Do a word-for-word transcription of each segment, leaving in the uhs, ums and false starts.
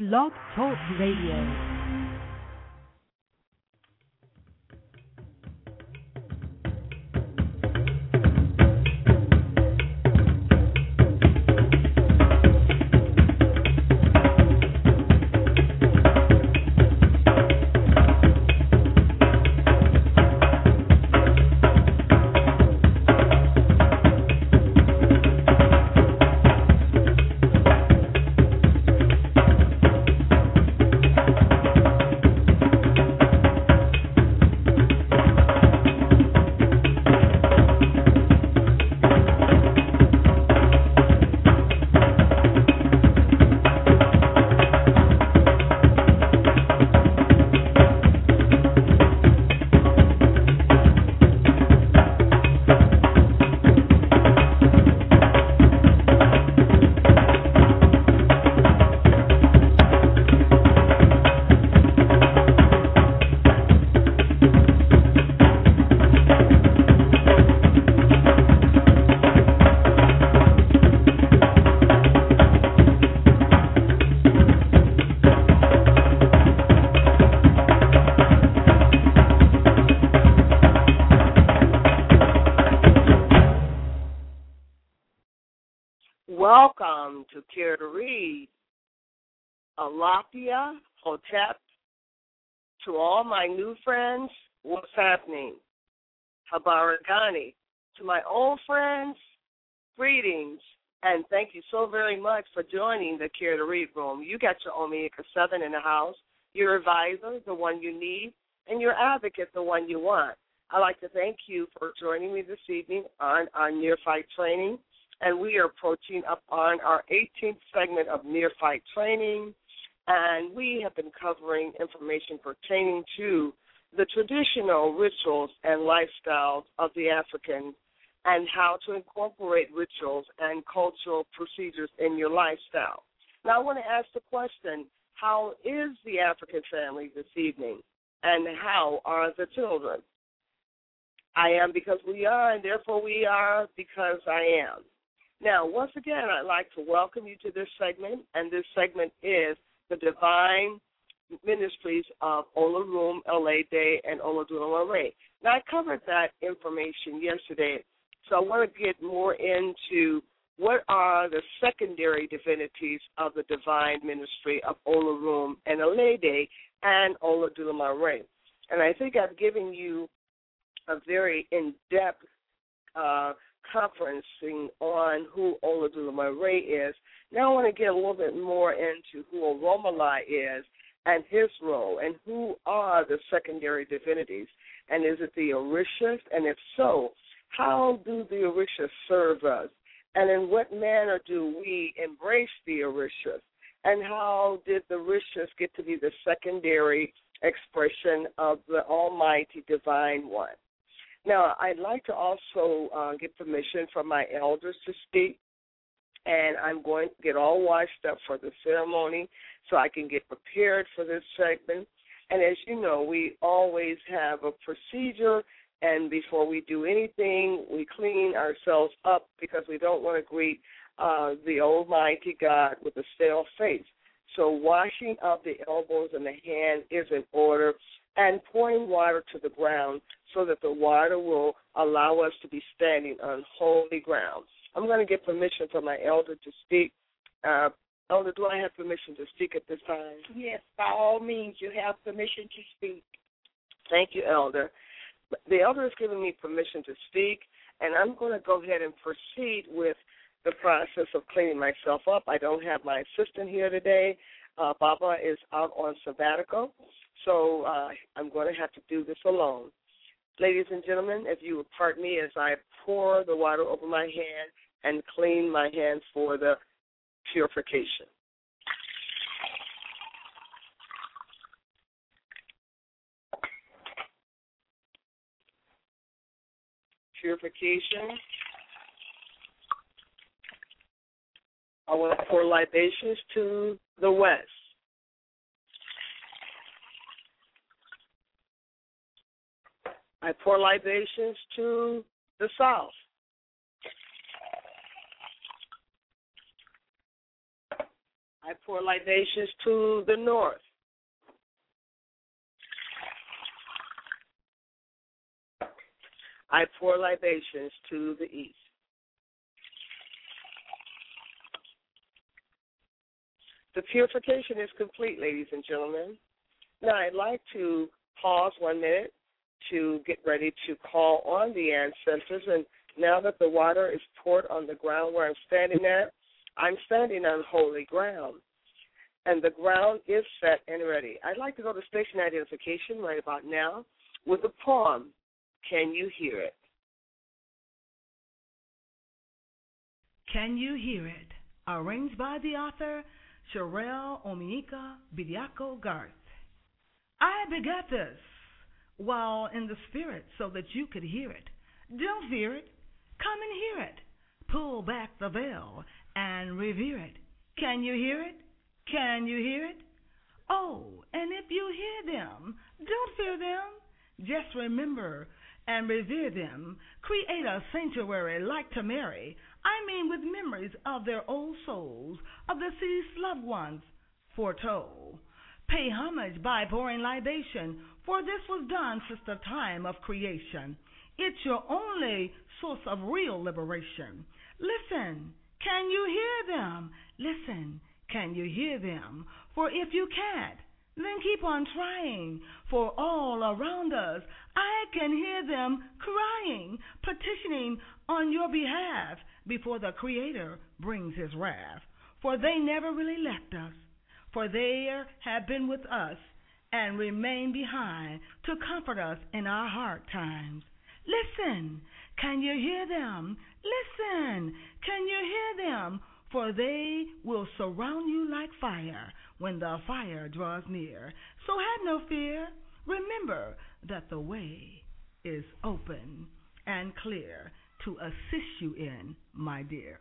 Blog Talk Radio. Welcome to Care to Read. Alafia, Hotep, to all my new friends, what's happening? Habaragani. To my old friends, greetings, and thank you so very much for joining the Care to Read room. You got your Omega seven in the house, your advisor, the one you need, and your advocate, the one you want. I'd like to thank you for joining me this evening on our near-fight training. And we are approaching up on our eighteenth segment of near-fight training, and we have been covering information pertaining to the traditional rituals and lifestyles of the African and how to incorporate rituals and cultural procedures in your lifestyle. Now, I want to ask the question, how is the African family this evening, and how are the children? I am because we are, and therefore we are because I am. Now, once again, I'd like to welcome you to this segment, and this segment is the Divine Ministries of Olarum Elede and Olodunama Ray. Now, I covered that information yesterday, so I want to get more into what are the secondary divinities of the Divine Ministry of Olarum and Elede and Olodunama Ray. And I think I've given you a very in-depth uh conferencing on who Olodunama Ray is. Now I want to get a little bit more into who Oromalai is and his role, and who are the secondary divinities, and is it the Orishas, and if so, how do the Orishas serve us, and in what manner do we embrace the Orishas, and how did the Orishas get to be the secondary expression of the Almighty Divine One? Now, I'd like to also uh, get permission from my elders to speak, and I'm going to get all washed up for the ceremony so I can get prepared for this segment. And as you know, we always have a procedure, and before we do anything, we clean ourselves up because we don't want to greet uh, the Almighty God with a stale face. So washing of the elbows and the hand is in order, and pouring water to the ground so that the water will allow us to be standing on holy ground. I'm going to get permission from my elder to speak. Uh, elder, do I have permission to speak at this time? Yes, by all means, you have permission to speak. Thank you, elder. The elder has given me permission to speak, and I'm going to go ahead and proceed with the process of cleaning myself up. I don't have my assistant here today. Uh, Baba is out on sabbatical, so uh, I'm going to have to do this alone. Ladies and gentlemen, if you would pardon me as I pour the water over my hand and clean my hands for the purification. Purification. I want to pour libations to the west. I pour libations to the south. I pour libations to the north. I pour libations to the east. The purification is complete, ladies and gentlemen. Now, I'd like to pause one minute to get ready to call on the ancestors. And now that the water is poured on the ground where I'm standing at, I'm standing on holy ground. And the ground is set and ready. I'd like to go to station identification right about now with a poem. Can you hear it? Can you hear it? Arranged by the author Sherelle Ominika Bidiako Garth. I begat this while in the spirit so that you could hear it. Don't fear it. Come and hear it. Pull back the veil and revere it. Can you hear it? Can you hear it? Oh, and if you hear them, don't fear them. Just remember and revere them. Create a sanctuary like to Mary. I mean with memories of their old souls, of the deceased loved ones foretold. Pay homage by pouring libation, for this was done since the time of creation. It's your only source of real liberation. Listen, can you hear them? Listen, can you hear them? For if you can't, then keep on trying, for all around us, I can hear them crying, petitioning on your behalf before the Creator brings his wrath. For they never really left us, for they have been with us and remain behind to comfort us in our hard times. Listen, can you hear them? Listen, can you hear them? For they will surround you like fire when the fire draws near. So have no fear. Remember that the way is open and clear to assist you in, my dear.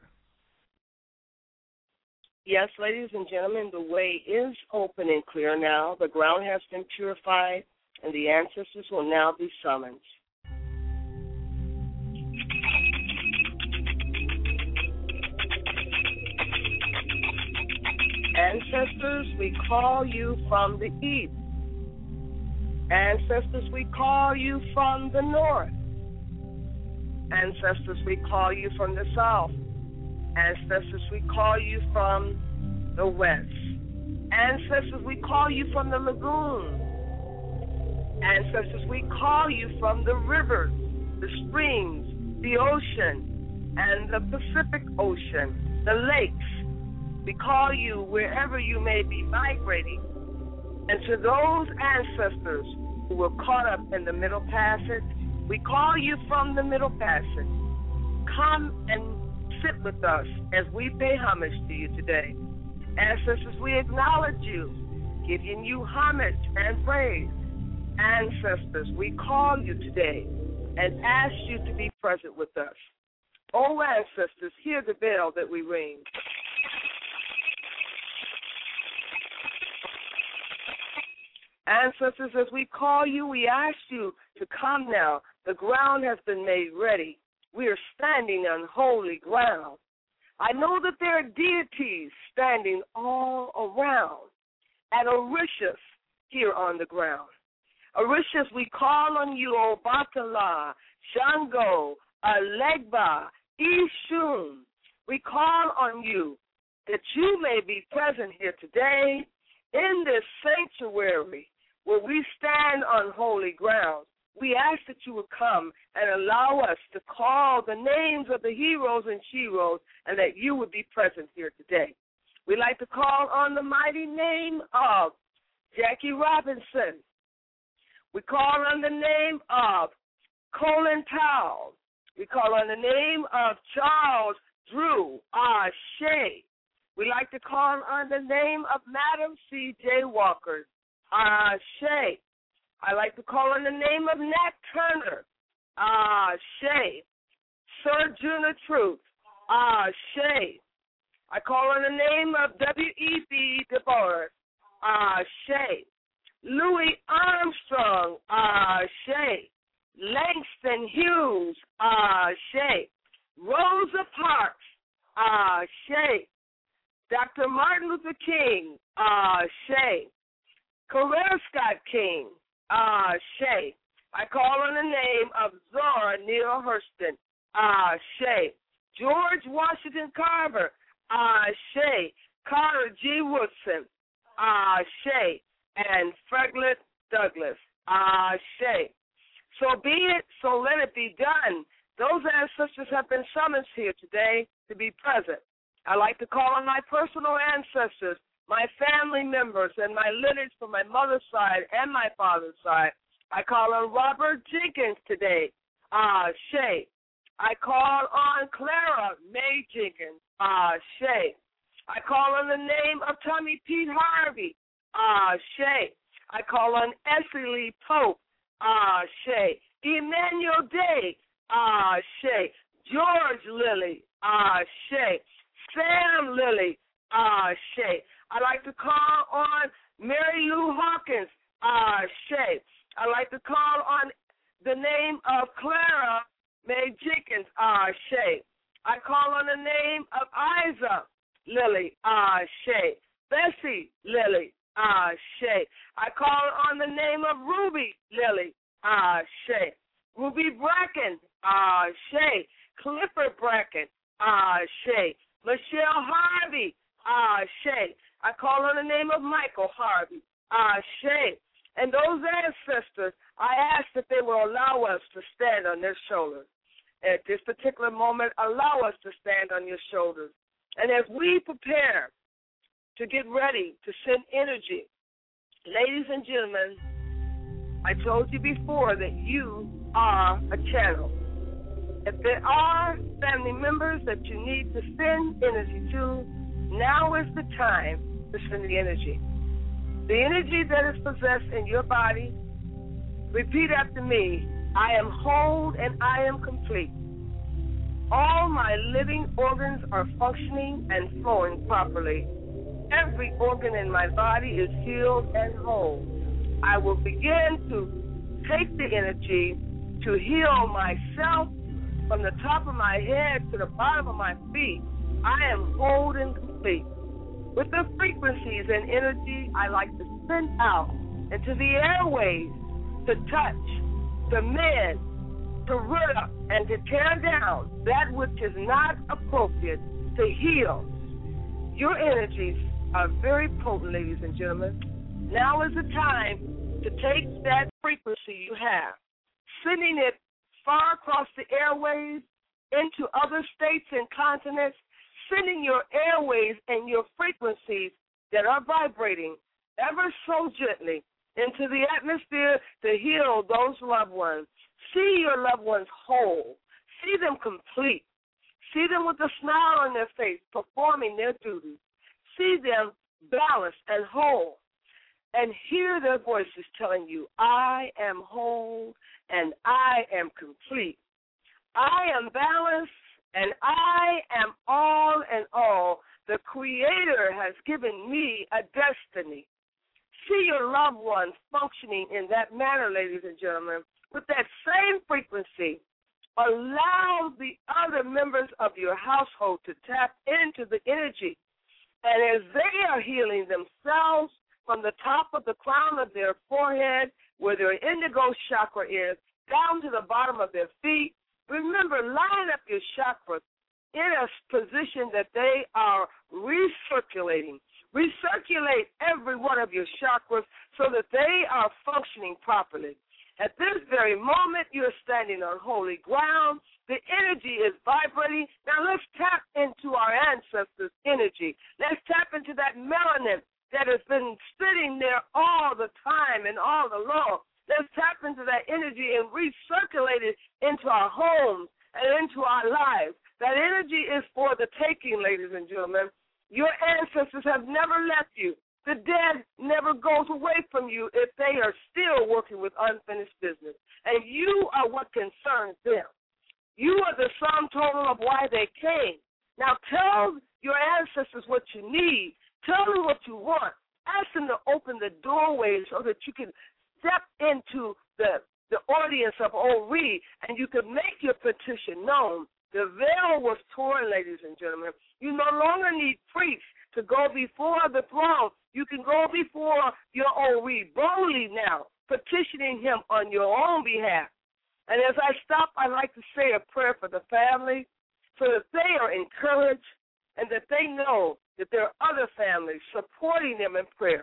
Yes, ladies and gentlemen, the way is open and clear now. The ground has been purified, and the ancestors will now be summoned. Ancestors, we call you from the east. Ancestors, we call you from the north. Ancestors, we call you from the south. Ancestors, we call you from the west. Ancestors, we call you from the lagoon. Ancestors, we call you from the rivers, the springs, the ocean, and the Pacific Ocean, the lakes. We call you wherever you may be migrating. And to those ancestors who were caught up in the Middle Passage, we call you from the Middle Passage. Come and sit with us as we pay homage to you today. Ancestors, we acknowledge you, giving you homage and praise. Ancestors, we call you today and ask you to be present with us. Oh, ancestors, hear the bell that we ring. Ancestors, as we call you, we ask you to come now. The ground has been made ready. We are standing on holy ground. I know that there are deities standing all around. And Orishas here on the ground. Orishas, we call on you, Obatala, Shango, Alegba, Ishun. We call on you that you may be present here today in this sanctuary where we stand on holy ground. We ask that you would come and allow us to call the names of the heroes and sheroes and that you would be present here today. We'd like to call on the mighty name of Jackie Robinson. We call on the name of Colin Powell. We call on the name of Charles Drew Ashe. We like to call on the name of Madam C J Walker Ashe. I like to call on the name of Nat Turner Ashe. Sir Juna Truth Ashe. I call on the name of W E B Du Bois Ashe. Louis Armstrong Ashe. Langston Hughes Ashe. Rosa Parks Ashe. Doctor Martin Luther King, uh, Shay. Coretta Scott King, uh, Shay. I call on the name of Zora Neale Hurston, uh, Shay. George Washington Carver, uh, Shay. Carter G. Woodson, uh, Shay. And Frederick Douglass, uh, Shay. So be it, so let it be done. Those ancestors have been summoned here today to be present. I like to call on my personal ancestors, my family members, and my lineage from my mother's side and my father's side. I call on Robert Jenkins today, uh, Shay. I call on Clara Mae Jenkins, uh, Shay. I call on the name of Tommy Pete Harvey, uh, Shay. I call on Essie Lee Pope, uh, Shay. Emmanuel Day, uh, Shay. George Lilly, uh, Shay. Sam Lilly, uh, Shay. I like to call on Mary Lou Hawkins, uh, Shay. I like to call on the name of Clara Mae Jenkins, uh, Shay. I call on the name of Isa Lilly, uh, Shay. Bessie Lilly, uh, Shay. I call on the name of Ruby Lilly, uh, Shay. Ruby Bracken, uh, Shay. Clifford Bracken, uh, Shay. Michelle Harvey, uh, Shay. I call on the name of Michael Harvey, uh, Shay. And those ancestors, I ask that they will allow us to stand on their shoulders. At this particular moment, allow us to stand on your shoulders. And as we prepare to get ready to send energy, ladies and gentlemen, I told you before that you are a channel. If there are family members that you need to send energy to, now is the time to send the energy. The energy that is possessed in your body, repeat after me, I am whole and I am complete. All my living organs are functioning and flowing properly. Every organ in my body is healed and whole. I will begin to take the energy to heal myself from the top of my head to the bottom of my feet. I am whole and complete. With the frequencies and energy I like to send out into the airways to touch, to mend, to root up, and to tear down that which is not appropriate, to heal. Your energies are very potent, ladies and gentlemen. Now is the time to take that frequency you have, sending it far across the airways into other states and continents, sending your airways and your frequencies that are vibrating ever so gently into the atmosphere to heal those loved ones. See your loved ones whole. See them complete. See them with a smile on their face performing their duties. See them balanced and whole. And hear their voices telling you, I am whole and I am complete. I am balanced and I am all in all. The Creator has given me a destiny. See your loved ones functioning in that manner, ladies and gentlemen. With that same frequency, allow the other members of your household to tap into the energy. And as they are healing themselves from the top of the crown of their forehead, where their indigo chakra is, down to the bottom of their feet, remember, line up your chakras in a position that they are recirculating. Recirculate every one of your chakras so that they are functioning properly. At this very moment, you're standing on holy ground. The energy is vibrating. Now let's tap into our ancestors' energy. Let's tap into that melanin that has been sitting there all the time and all along. Let's tap into that energy and recirculate it into our homes and into our lives. That energy is for the taking, ladies and gentlemen. Your ancestors have never left you. The dead never goes away from you if they are still working with unfinished business. And you are what concerns them. You are the sum total of why they came. Now tell your ancestors what you need. Tell them what you want. Ask them to open the doorway so that you can step into the, the audience of Ori and you can make your petition known. The veil was torn, ladies and gentlemen. You no longer need priests to go before the throne. You can go before your own read boldly now, petitioning him on your own behalf. And as I stop, I'd like to say a prayer for the family so that they are encouraged and that they know that there are other families supporting them in prayer.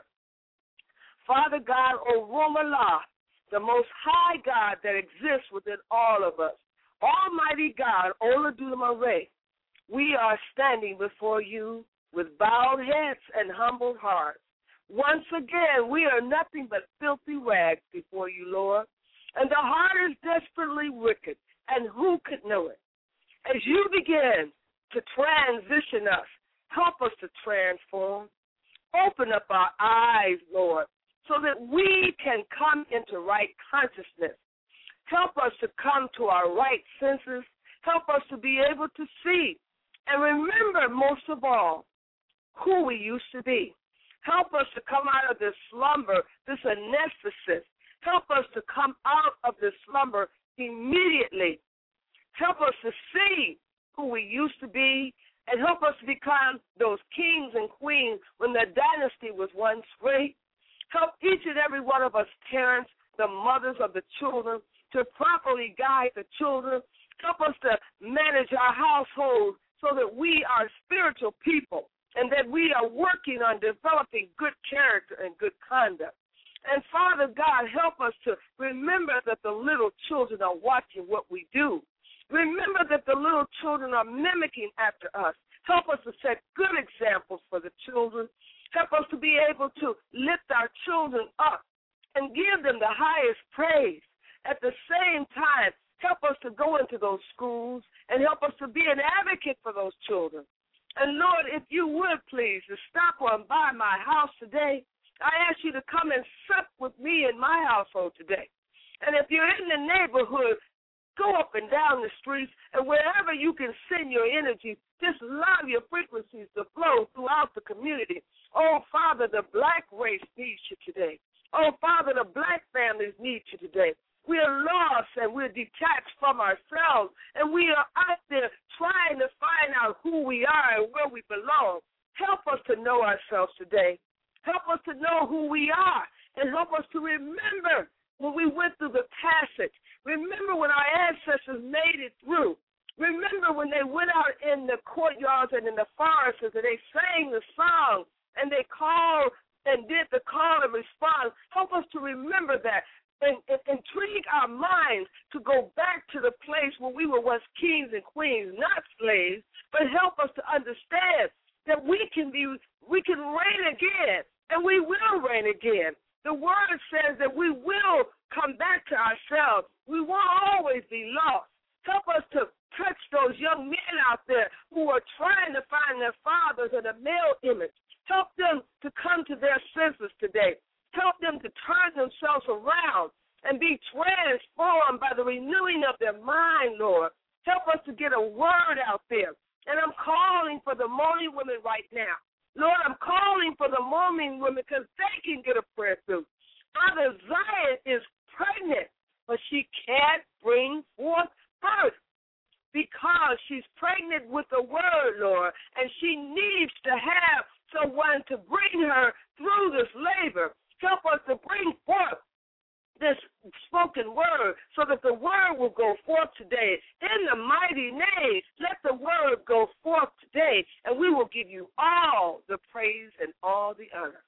Father God, O Rumallah, the most high God that exists within all of us, Almighty God, Oladumare, we are standing before you with bowed heads and humbled hearts. Once again, we are nothing but filthy rags before you, Lord, and the heart is desperately wicked, and who could know it? As you begin to transition us, help us to transform. Open up our eyes, Lord, so that we can come into right consciousness. Help us to come to our right senses. Help us to be able to see. And remember, most of all, who we used to be. Help us to come out of this slumber, this anesthesis. Help us to come out of this slumber immediately. Help us to see who we used to be, and help us to become those kings and queens when the dynasty was once great. Help each and every one of us parents, the mothers of the children, to properly guide the children. Help us to manage our household so that we are spiritual people and that we are working on developing good character and good conduct. And Father God, help us to remember that the little children are watching what we do. Remember that the little children are mimicking after us. Help us to set good examples for the children. Help us to be able to lift our children up and give them the highest praise. At the same time, help us to go into those schools and help us to be an advocate for those children. And Lord, if you would please, to stop on by my house today, I ask you to come and sup with me in my household today. And if you're in the neighborhood, go up and down the streets, and wherever you can send your energy, just allow your frequencies to flow throughout the community. Oh, Father, the black race needs you today. Oh, Father, the black families need you today. We are lost and we're detached from ourselves, and we are out there trying to find out who we are and where we belong. Help us to know ourselves today. Help us to know who we are, and help us to remember when we went through the passage. Remember when our ancestors made it through. Remember when they went out in the courtyards and in the forests and they sang the song and they called and did the call and response. Help us to remember that and, and intrigue our minds to go back to the place where we were once kings and queens, not slaves, but help us to understand that we can be, we can reign again, and we will reign again. The word says that we will come back to ourselves. We won't always be lost. Help us to touch those young men out there who are trying to find their fathers in a male image. Help them to come to their senses today. Help them to turn themselves around and be transformed by the renewing of their mind, Lord. Help us to get a word out there. And I'm calling for the mourning women right now. Lord, I'm calling for the mourning women because they can get a prayer through. Father, Zion is pregnant, but she can't bring forth birth because she's pregnant with the word, Lord, and she needs to have someone to bring her through this labor. Help us to bring forth this spoken word so that the word will go forth today. In the mighty name, let the word go forth today, and we will give you all the praise and all the honor.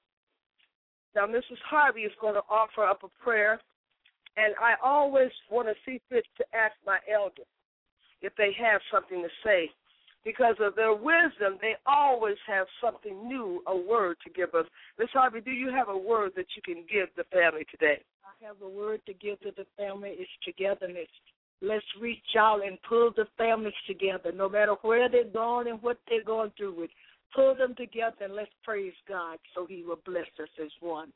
Now, Missus Harvey is going to offer up a prayer, and I always want to see fit to ask my elders if they have something to say. Because of their wisdom, they always have something new, a word to give us. Miss Harvey, do you have a word that you can give the family today? I have a word to give to the family. It's togetherness. Let's reach out and pull the families together, no matter where they're going and what they're going through with. Pull them together and let's praise God so he will bless us as one.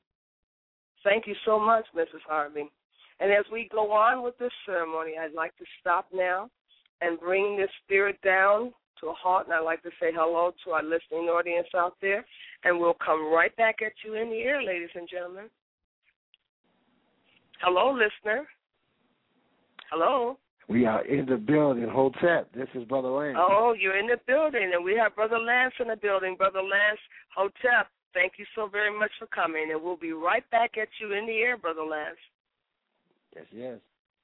Thank you so much, Missus Harvey. And as we go on with this ceremony, I'd like to stop now and bring this spirit down to a halt, and I'd like to say hello to our listening audience out there, and we'll come right back at you in the ear, ladies and gentlemen. Hello, listener. Hello. We are in the building, Hotep. This is Brother Lance. Oh, you're in the building, and we have Brother Lance in the building. Brother Lance, Hotep, thank you so very much for coming, and we'll be right back at you in the air, Brother Lance. Yes, yes.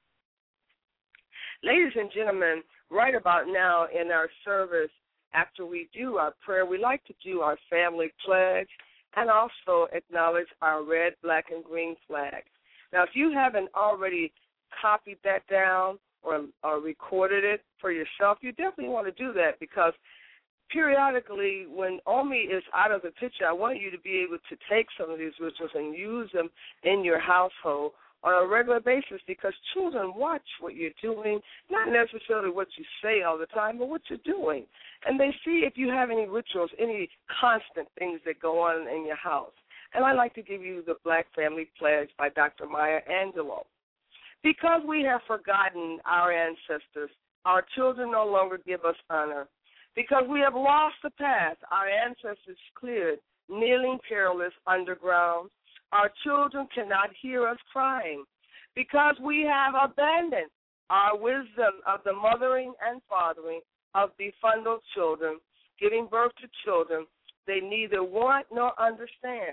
Ladies and gentlemen, right about now in our service, after we do our prayer, we like to do our family pledge and also acknowledge our red, black, and green flag. Now, if you haven't already copied that down or, or recorded it for yourself, you definitely want to do that, because periodically when Omi is out of the picture, I want you to be able to take some of these rituals and use them in your household on a regular basis, because children watch what you're doing, not necessarily what you say all the time, but what you're doing. And they see if you have any rituals, any constant things that go on in your house. And I'd like to give you the Black Family Pledge by Doctor Maya Angelou. Because we have forgotten our ancestors, our children no longer give us honor. Because we have lost the path our ancestors cleared, kneeling perilous underground, our children cannot hear us crying. Because we have abandoned our wisdom of the mothering and fathering of befundled children, giving birth to children they neither want nor understand.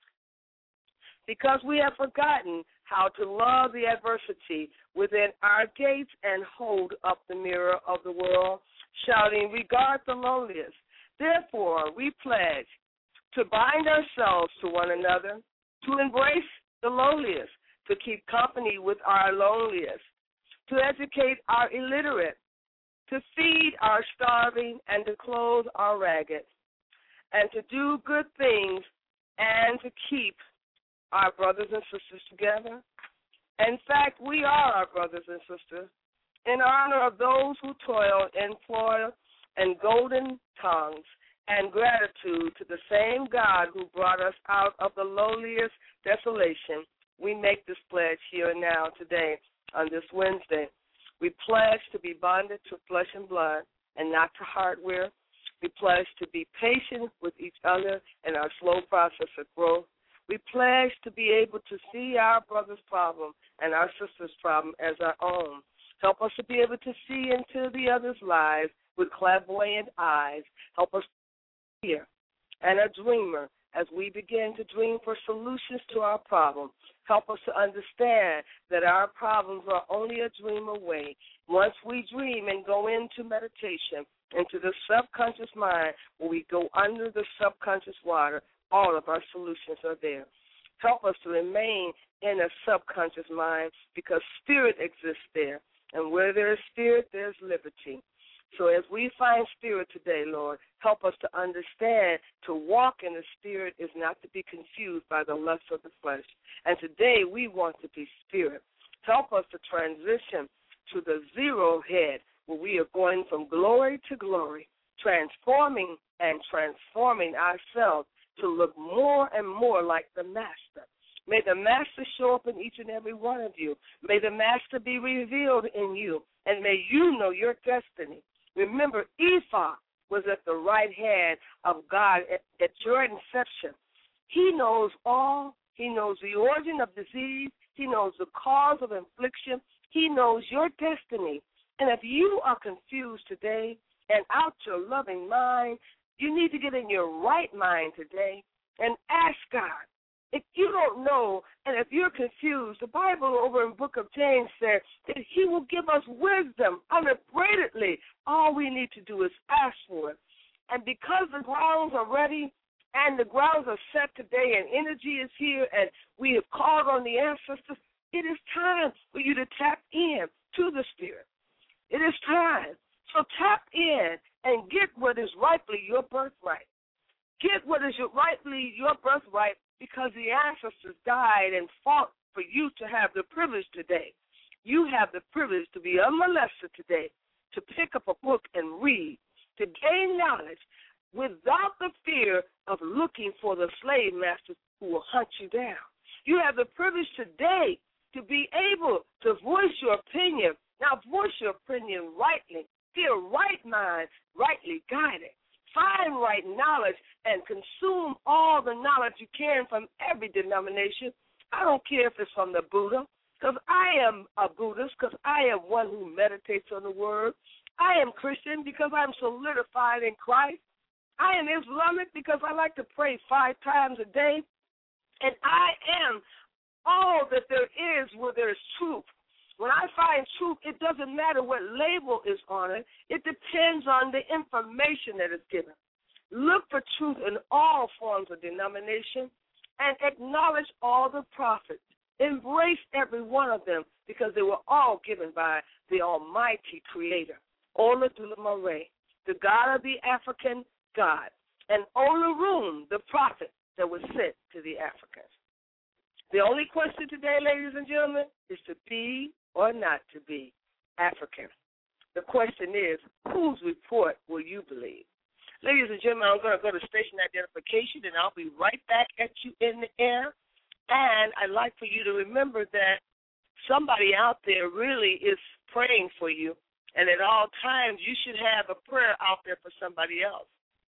Because we have forgotten how to love the adversity within our gates and hold up the mirror of the world, shouting, regard the lowliest. Therefore, we pledge to bind ourselves to one another, to embrace the lowliest, to keep company with our loneliest, to educate our illiterate, to feed our starving and to clothe our ragged, and to do good things and to keep our brothers and sisters together. In fact, we are our brothers and sisters. In honor of those who toil in toil and golden tongues, and gratitude to the same God who brought us out of the lowliest desolation, we make this pledge here and now today on this Wednesday. We pledge to be bonded to flesh and blood and not to hardware. We pledge to be patient with each other in our slow process of growth. We pledge to be able to see our brother's problem and our sister's problem as our own. Help us to be able to see into the other's lives with clairvoyant eyes. Help us here and a dreamer as we begin to dream for solutions to our problems. Help us to understand that our problems are only a dream away. Once we dream and go into meditation, into the subconscious mind, where we go under the subconscious water, all of our solutions are there. Help us to remain in a subconscious mind, because spirit exists there. And where there is spirit, there's liberty. So as we find spirit today, Lord, help us to understand to walk in the spirit is not to be confused by the lust of the flesh. And today we want to be spirit. Help us to transition to the zero head, where we are going from glory to glory, transforming and transforming ourselves to look more and more like the Master. May the Master show up in each and every one of you. May the Master be revealed in you, and may you know your destiny. Remember, Ephah was at the right hand of God at, at your inception. He knows all. He knows the origin of disease. He knows the cause of affliction. He knows your destiny. And if you are confused today and out your loving mind, you need to get in your right mind today and ask God. If you don't know, and if you're confused, the Bible over in the book of James says that he will give us wisdom unabridedly. All we need to do is ask for it. And because the grounds are ready and the grounds are set today and energy is here and we have called on the ancestors, it is time for you to tap in to the Spirit. It is time. So tap in and get what is rightfully your birthright. Get what is your rightfully your birthright, because the ancestors died and fought for you to have the privilege today. You have the privilege to be unmolested today, to pick up a book and read, to gain knowledge without the fear of looking for the slave masters who will hunt you down. You have the privilege today to be able to voice your opinion. Now voice your opinion rightly. Be a right mind, rightly guided. Find right knowledge and consume all the knowledge you can from every denomination. I don't care if it's from the Buddha. because I am a Buddhist, because I am one who meditates on the Word. I am Christian because I'm solidified in Christ. I am Islamic because I like to pray five times a day. And I am all that there is where there's truth. When I find truth, it doesn't matter what label is on it. It depends on the information that is given. Look for truth in all forms of denomination and acknowledge all the prophets. Embrace every one of them because they were all given by the Almighty Creator, Olodumare, the God of the African God, and Olorum, the prophet that was sent to the Africans. The only question today, ladies and gentlemen, is to be or not to be African. The question is, whose report will you believe? Ladies and gentlemen, I'm going to go to station identification, and I'll be right back at you in the air. And I'd like for you to remember that somebody out there really is praying for you, and at all times you should have a prayer out there for somebody else.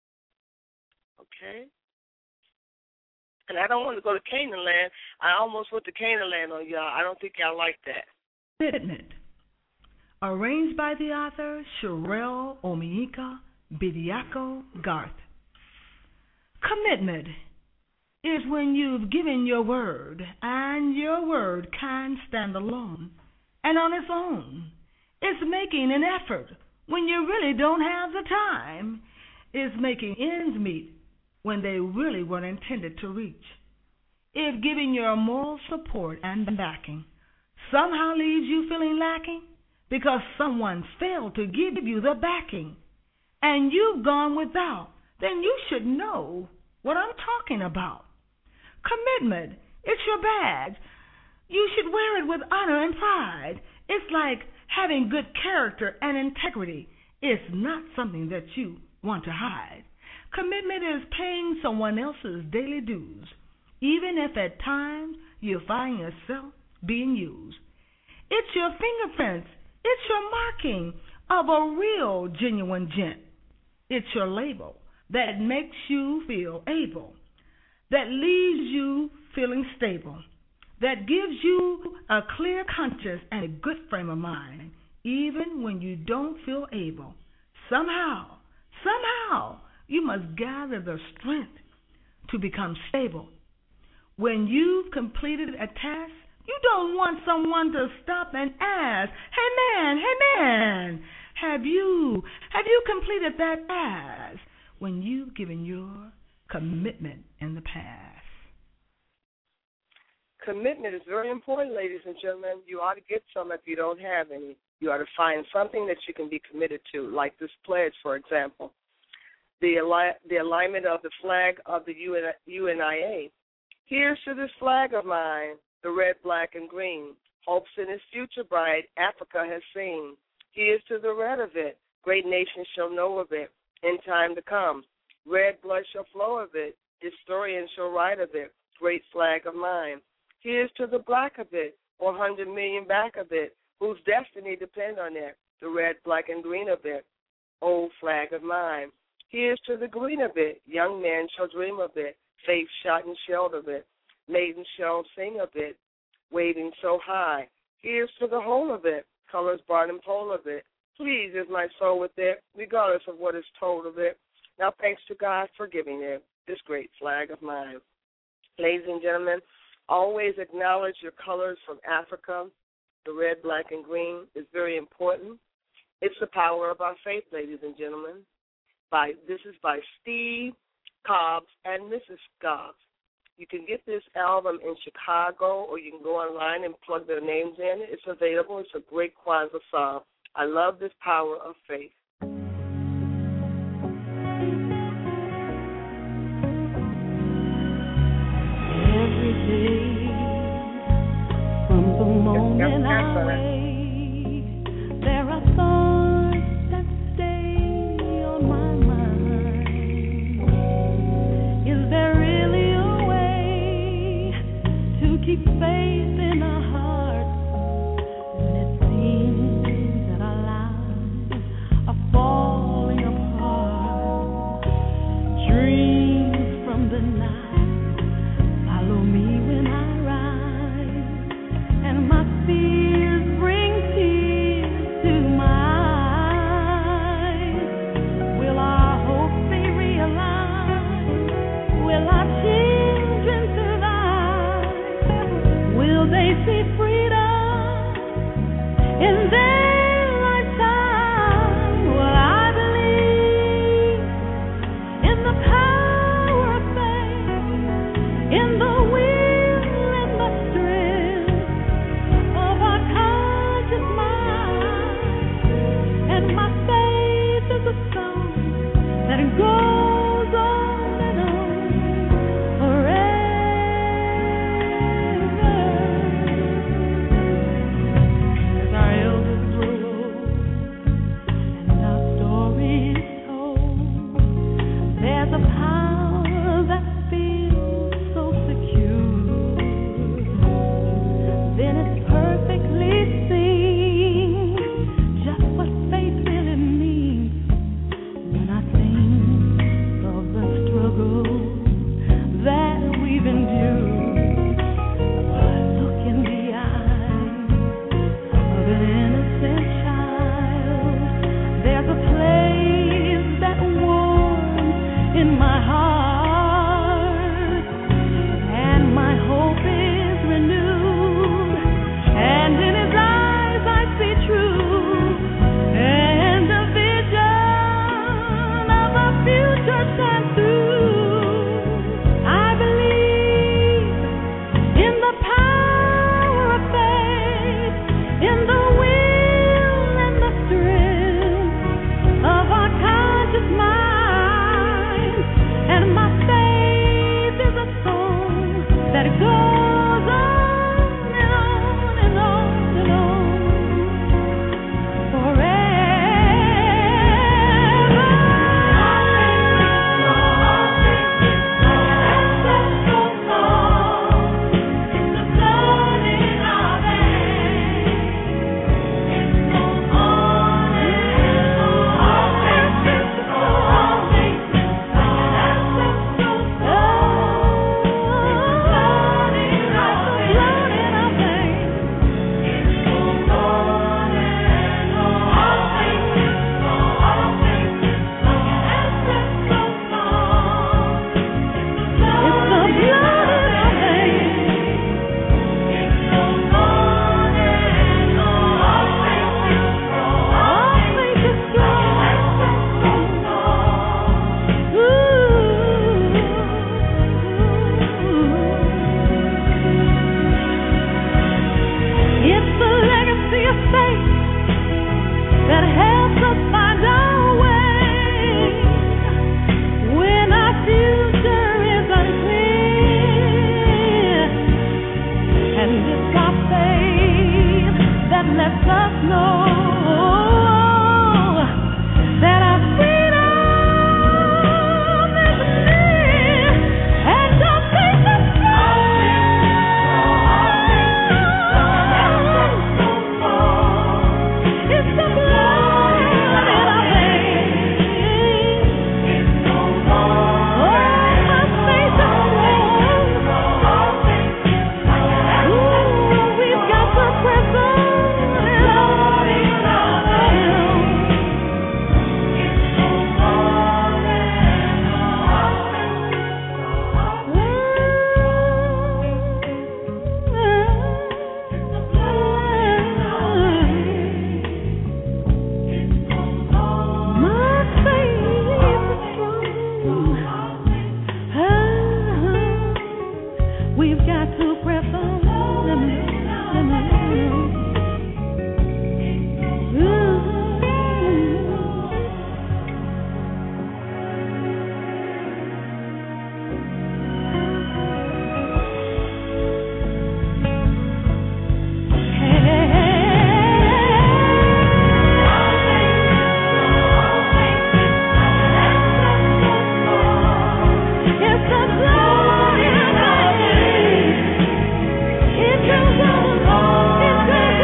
Okay? And I don't want to go to Canaan land. I almost went to Canaan land on y'all. I don't think y'all like that. Commitment. Arranged by the author Sherelle Omiika Bediako Garth. Commitment is when you've given your word, and your word can stand alone and on its own. It's making an effort when you really don't have the time. It's making ends meet when they really weren't intended to reach. If giving your moral support and backing somehow leaves you feeling lacking because someone failed to give you the backing and you've gone without, then you should know what I'm talking about. Commitment, it's your badge. You should wear it with honor and pride. It's like having good character and integrity. It's not something that you want to hide. Commitment is paying someone else's daily dues, even if at times you find yourself being used. It's your fingerprints. It's your marking of a real, genuine gent. It's your label that makes you feel able, that leaves you feeling stable, that gives you a clear conscience and a good frame of mind, even when you don't feel able. Somehow, somehow, you must gather the strength to become stable. When you've completed a task, you don't want someone to stop and ask, hey man, hey man, have you, have you completed that task? When you've given your commitment in the past. Commitment is very important, ladies and gentlemen. You ought to get some if you don't have any. You ought to find something that you can be committed to, like this pledge, for example. The, ali- the alignment of the flag of the U N I A. Here's to this flag of mine, the red, black, and green. Hopes in its future bright, Africa has seen. Here's to the red of it. Great nations shall know of it in time to come. Red blood shall flow of it. Historians shall write of it. Great flag of mine. Here's to the black of it, one hundred million back of it, whose destiny depend on it. The red, black, and green of it. Old flag of mine. Here's to the green of it. Young men shall dream of it. Faith shot and shelled of it. Maidens shall sing of it. Waving so high. Here's to the whole of it. Colors, barred and pole of it. Pleased is my soul with it, regardless of what is told of it. Now thanks to God for giving it this great flag of mine. Ladies and gentlemen, always acknowledge your colors from Africa. The red, black, and green is very important. It's the power of our faith, ladies and gentlemen. By This is by Steve Cobbs and Missus Cobbs. You can get this album in Chicago, or you can go online and plug their names in. It's available. It's a great Kwanzaa song. I love this power of faith. Every day, from the moment I wake, there are thoughts that stay on my mind. Is there really a way to keep faith in our hearts when it seems that our lives are falling apart? Dreams from the night follow me when I rise, and my they see freedom in their lifetime. Well, I believe in the power of faith, in the will and the strength of our conscious mind, and my faith is a song that goes on and on forever. As our elders grow and our stories told, there's a power that feels so secure. Then it's perfectly seen just what faith really means when I think of the struggle that we've endured. Look in the eyes of an innocent child. There's a place that warms in my heart, and my hope is renewed. And in his eyes I see truth and a vision of a future shine through. I believe in the power of faith, in the will and the strength of our conscious mind, and my faith is a song that goes on and on and on and on forever. It's the legacy of faith that helps us find our way when our future is unclear. And it's our faith that lets us know that our freedom is near, and our faith is strong. It's the blood in our veins. Oh, my faith is strong. Ooh, we've got to press on and on and on. My faith is strong. We've got to press on. It's the blood in our veins. It goes on, it goes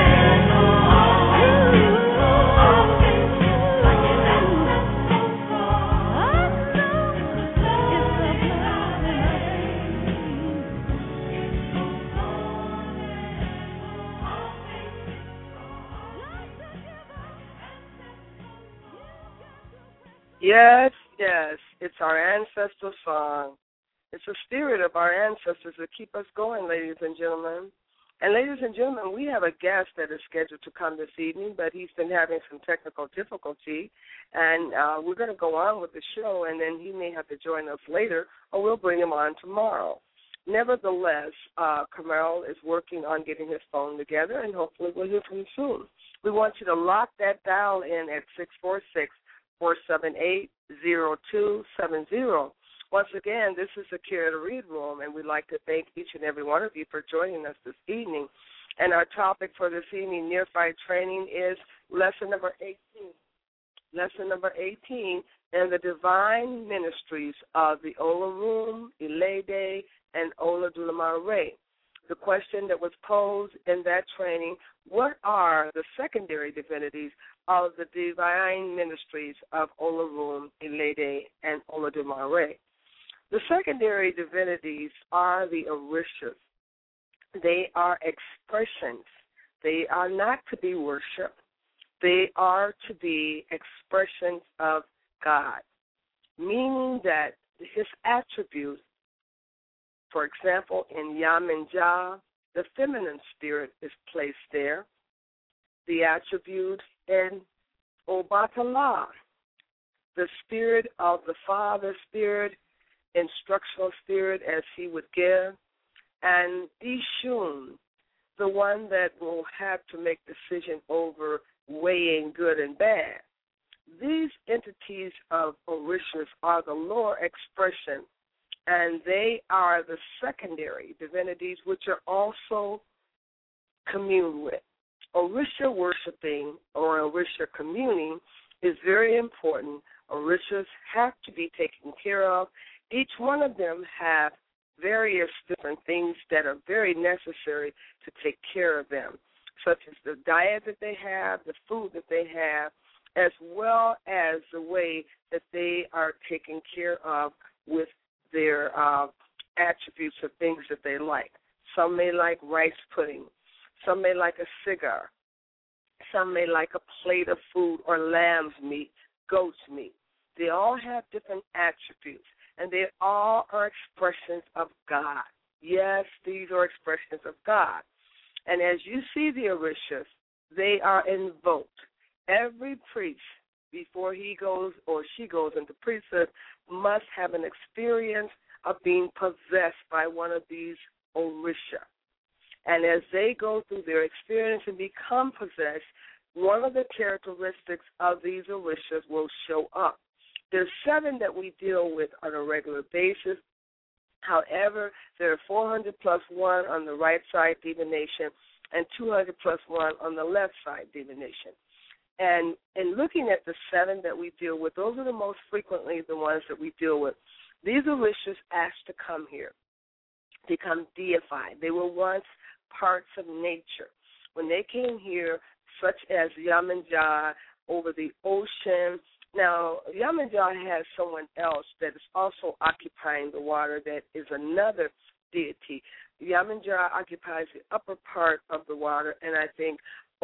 Yes, yes, it's our ancestral song. It's the spirit of our ancestors that keep us going, ladies and gentlemen. And ladies and gentlemen, we have a guest that is scheduled to come this evening, but he's been having some technical difficulty, and uh, we're going to go on with the show, and then he may have to join us later, or we'll bring him on tomorrow. Nevertheless, uh, Kamal is working on getting his phone together, and hopefully we'll hear from him soon. We want you to lock that dial in at six four six, four seven eight, zero two seven zero. Once again, this is the Care to Read Room, and we'd like to thank each and every one of you for joining us this evening. And our topic for this evening, Neophyte Training, is lesson number eighteen. Lesson number eighteen in the divine ministries of the Olarum, Elede, and Olodumare. The question that was posed in that training, what are the secondary divinities of the divine ministries of Olarum, Elede, and Olodumare? The secondary divinities are the Orishas. They are expressions. They are not to be worshipped. They are to be expressions of God, meaning that his attributes, for example, in Yamin-Jah, the feminine spirit is placed there. The attribute in Obatala, the spirit of the Father Spirit, instructional spirit as he would give, and Ishun, the one that will have to make decision over weighing good and bad. These entities of Orishas are the lower expression, and they are the secondary divinities which are also communed with. Orisha worshiping or Orisha communing is very important. Orishas have to be taken care of. Each one of them have various different things that are very necessary to take care of them, such as the diet that they have, the food that they have, as well as the way that they are taken care of with their uh, attributes of things that they like. Some may like rice pudding. Some may like a cigar. Some may like a plate of food or lamb's meat, goat's meat. They all have different attributes, and they all are expressions of God. Yes, these are expressions of God. And as you see the Orishas, they are invoked. Every priest, before he goes or she goes into priesthood, must have an experience of being possessed by one of these Orisha. And as they go through their experience and become possessed, one of the characteristics of these Orishas will show up. There's seven that we deal with on a regular basis. However, there are four hundred plus one on the right side divination and two hundred plus one on the left side divination. And in looking at the seven that we deal with, those are the most frequently the ones that we deal with. These Orishas asked to come here, become deified. They were once parts of nature. When they came here, such as Yamin-Jah over the ocean. Now, Yamin-Jah has someone else that is also occupying the water that is another deity. Yamin-Jah occupies the upper part of the water, and I think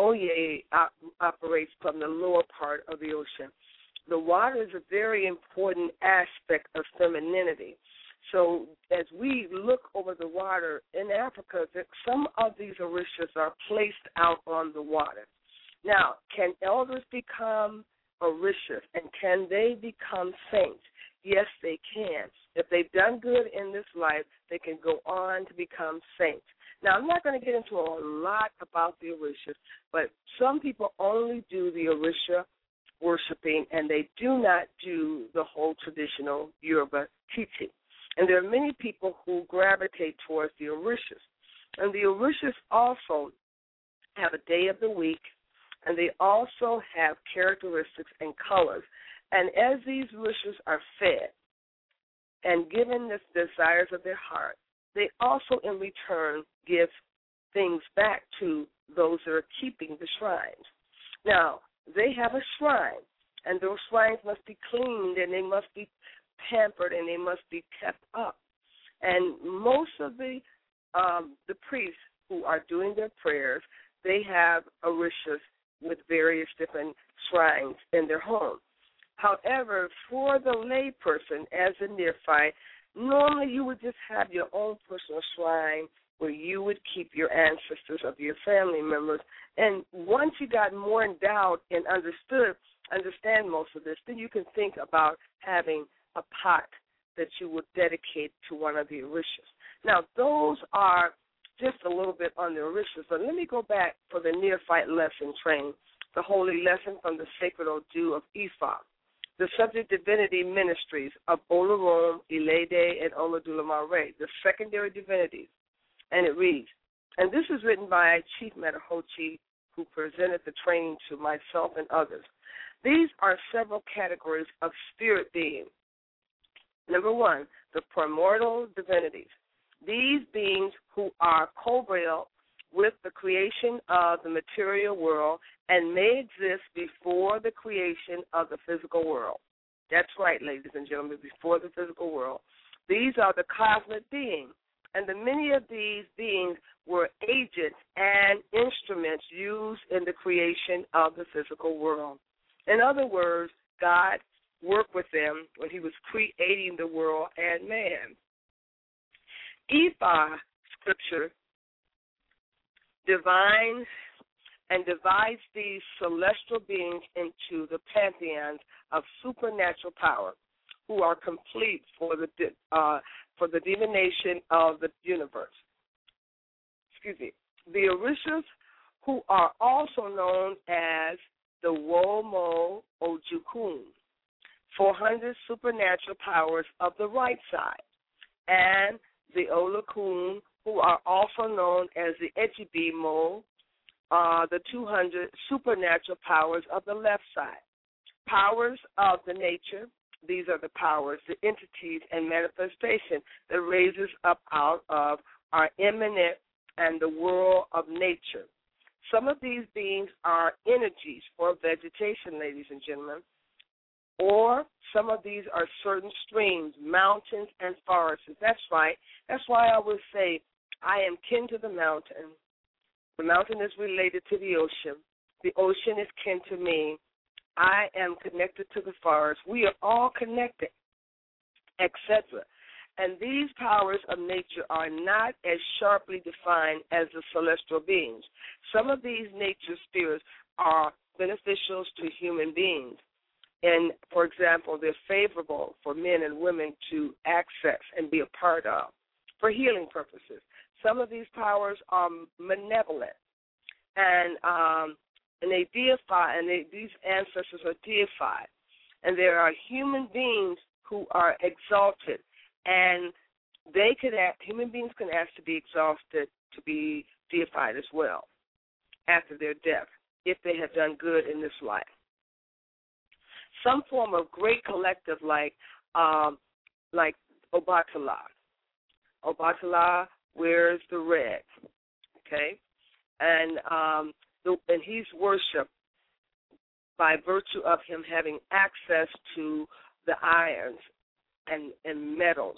Oye op- operates from the lower part of the ocean. The water is a very important aspect of femininity. So as we look over the water in Africa, some of these Orishas are placed out on the water. Now, can elders become Orishas, and can they become saints? Yes, they can. If they've done good in this life, they can go on to become saints. Now, I'm not going to get into a lot about the Orishas, but some people only do the Orisha worshiping, and they do not do the whole traditional Yoruba teaching. And there are many people who gravitate towards the Orishas. And the Orishas also have a day of the week, and they also have characteristics and colors. And as these Orishas are fed and given the desires of their heart, they also in return give things back to those that are keeping the shrines. Now, they have a shrine, and those shrines must be cleaned, and they must be pampered, and they must be kept up. And most of the um, the priests who are doing their prayers, they have Orishas with various different shrines in their home. However, for the layperson, as a neophyte, normally you would just have your own personal shrine where you would keep your ancestors of your family members. And once you got more endowed and understood, understand most of this, then you can think about having a pot that you would dedicate to one of the Orishas. Now, those are just a little bit on the Orishas, but let me go back for the neophyte lesson train, the holy lesson from the sacred Odu of Ifa, the subject divinity ministries of Olarum, Ilede, and Oladulamare, the secondary divinities. And it reads, and this is written by Chief Metahochi, who presented the training to myself and others. These are several categories of spirit beings. Number one, the primordial divinities. These beings who are co-real with the creation of the material world and may exist before the creation of the physical world. That's right, ladies and gentlemen, before the physical world. These are the cosmic beings, and the many of these beings were agents and instruments used in the creation of the physical world. In other words, God worked with them when he was creating the world and man. Ifa scripture divines and divides these celestial beings into the pantheons of supernatural power, who are complete for the uh, for the divination of the universe. Excuse me. The Orishas, who are also known as the Womo Ojukun, four hundred supernatural powers of the right side, and the Olakun, who are also known as the Ejibimo, uh, the two hundred supernatural powers of the left side. Powers of the nature, these are the powers, the entities, and manifestation that raises up out of our immanent and the world of nature. Some of these beings are energies for vegetation, ladies and gentlemen, or some of these are certain streams, mountains, and forests. That's right. That's why I would say I am kin to the mountain. The mountain is related to the ocean. The ocean is kin to me. I am connected to the forest. We are all connected, et cetera. And these powers of nature are not as sharply defined as the celestial beings. Some of these nature spirits are beneficial to human beings. And, for example, they're favorable for men and women to access and be a part of for healing purposes. Some of these powers are malevolent, and um, and they deify, and they, these ancestors are deified. And there are human beings who are exalted, and they could act, human beings can ask to be exalted, to be deified as well after their death, if they have done good in this life. Some form of great collective like um, like Obatala. Obatala wears the red, okay? And um, the, and he's worshipped by virtue of him having access to the irons and, and metals.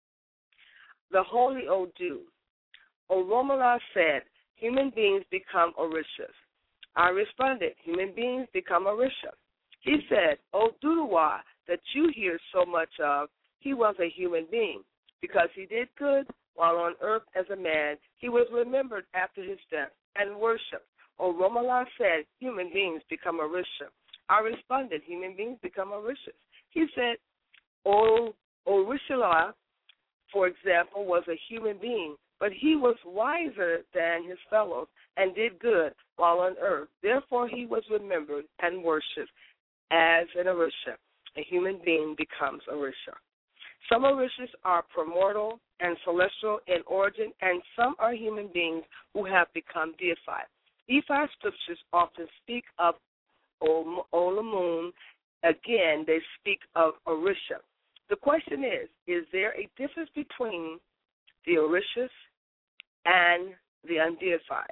The Holy Odu. Oromala said, human beings become Orishas. I responded, human beings become Orisha. He said, O Duduwa, that you hear so much of, he was a human being. Because he did good while on earth as a man, he was remembered after his death and worshipped. O Romala said, human beings become Orisha. I responded, human beings become Orishas. He said, O Orishala, for example, was a human being, but he was wiser than his fellows and did good while on earth. Therefore he was remembered and worshipped as an Orisha. A human being becomes Orisha. Some Orishas are primordial and celestial in origin, and some are human beings who have become deified. Ifa scriptures often speak of Olamun. Again, they speak of Orisha. The question is, is there a difference between the Orishas and the undeified?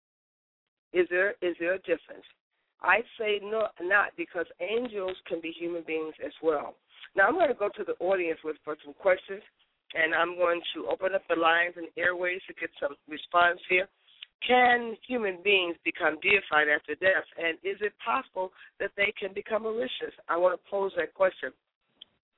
Is there is there a difference? I say no, not, because angels can be human beings as well. Now, I'm going to go to the audience with for some questions, and I'm going to open up the lines and airways to get some response here. Can human beings become deified after death, and is it possible that they can become Orishas? I want to pose that question.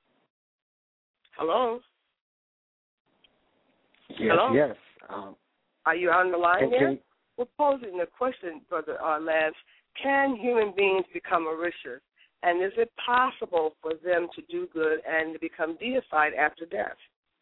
Hello? Yes, Hello? yes. Um, Are you on the line Can, there? can, We're posing the question, Brother uh, Lance, can human beings become Orishas? And is it possible for them to do good and to become deified after death?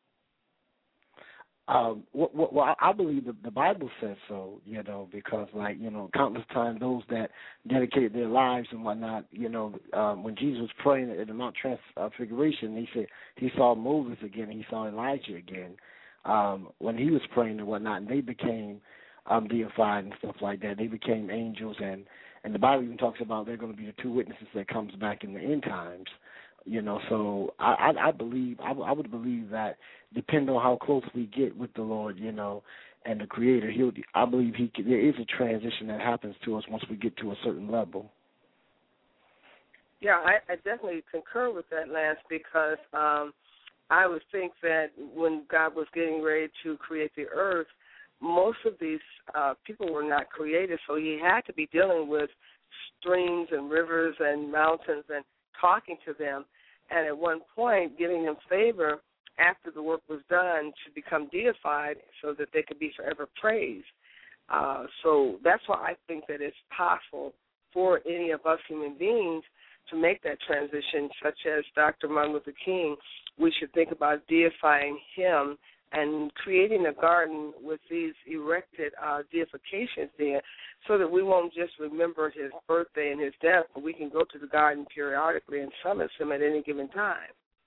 Um, well, well, I believe the, the Bible says so, you know, because, like, you know, countless times those that dedicated their lives and whatnot, you know, um, when Jesus was praying at the Mount Transfiguration, he said he saw Moses again, he saw Elijah again, um, when he was praying and whatnot, and they became um, deified and stuff like that. They became angels, and, and the Bible even talks about they're going to be the two witnesses that comes back in the end times. You know, so I, I, I believe, I, I would believe that depending on how close we get with the Lord, you know, and the Creator, he'll, I believe he can, there is a transition that happens to us once we get to a certain level. Yeah, I, I definitely concur with that, Lance, because um, I would think that when God was getting ready to create the earth, most of these uh, people were not created, so he had to be dealing with streams and rivers and mountains and talking to them, and at one point giving them favor after the work was done to become deified so that they could be forever praised. Uh, so that's why I think that it's possible for any of us human beings to make that transition, such as Doctor Martin Luther King. We should think about deifying him and creating a garden with these erected uh, deifications there so that we won't just remember his birthday and his death, but we can go to the garden periodically and summon him at any given time.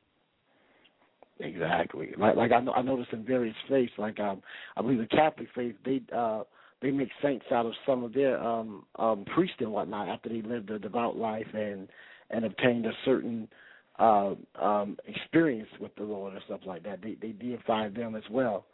Exactly. Like, like I, know, I noticed in various faiths, like um, I believe the Catholic faith, they uh, they make saints out of some of their um, um, priests and whatnot after they lived a devout life and, and obtained a certain Uh, um, experience with the Lord and stuff like that. They they deify them as well.